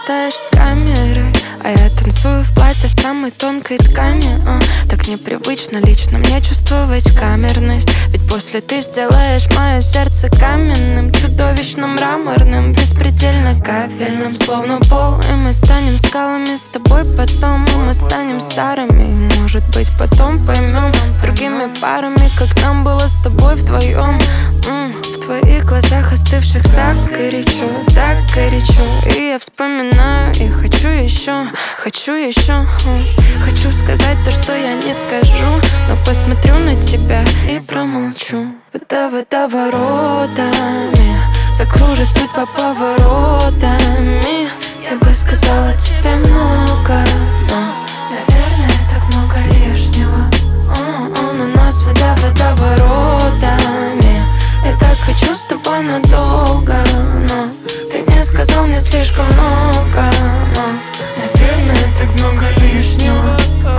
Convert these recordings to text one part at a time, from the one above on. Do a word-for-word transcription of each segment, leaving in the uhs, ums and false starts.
стоишь с камерой, а я танцую в платье самой тонкой ткани. а, Так непривычно лично мне чувствовать камерность. Ведь после ты сделаешь мое сердце каменным, чудовищно мраморным, беспредельно кафельным, словно пол. И мы станем скалами с тобой потом, и мы станем старыми, и, может быть, потом поймем с другими парами, как нам было с тобой вдвоем. М-м, В твоих глазах остывших так горячо, так горячо. И я вспоминаю и хочу еще, хочу еще. Хочу сказать то, что я не скажу, но посмотрю на тебя и промолчу. Вода, вода воротами закружит судьба поворотами. Я бы сказала тебе много, но, наверное, так много лишнего. Он у нас вода, вода воротами. Я так хочу с тобой надолго, но ты не сказал мне слишком много, но, наверное, так много лишнего.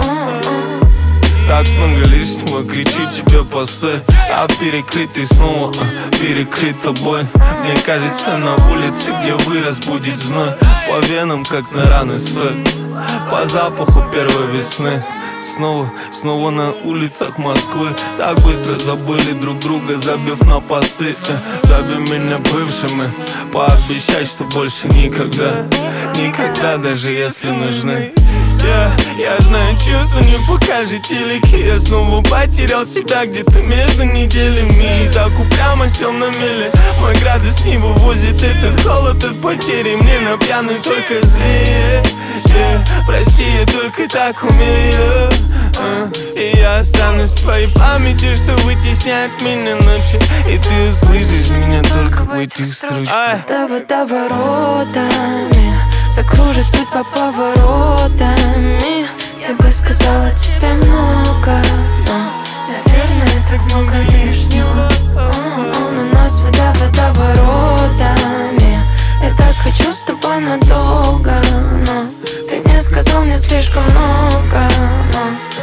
Так много лишнего, кричи тебе постой. А перекрытый снова, а, перекрыт тобой. Мне кажется, на улице, где вырос, будет зной. По венам, как на раны соль, по запаху первой весны. Снова, снова на улицах Москвы. Так быстро забыли друг друга, забив на посты. э, Зови меня бывшими, пообещай, что больше никогда. Никогда, даже если нужны. Yeah, я знаю, чувства не покажет телеки. Я снова потерял себя где-то между неделями. И так упрямо сел на мели. Мой градус не вывозит этот холод от потери. Мне на пьяный только злее. yeah. Прости, я только так умею. uh, И я останусь в твоей памяти, что вытесняет меня ночи. И ты услышишь меня только в этих строчках. Вода, вода воротами закружит судьба поворотами. Я бы сказала тебе много, но, наверное, так много лишнего. Он у нас вода, вода воротами. Я так хочу с тобой надолго, но ты не сказал мне слишком много, но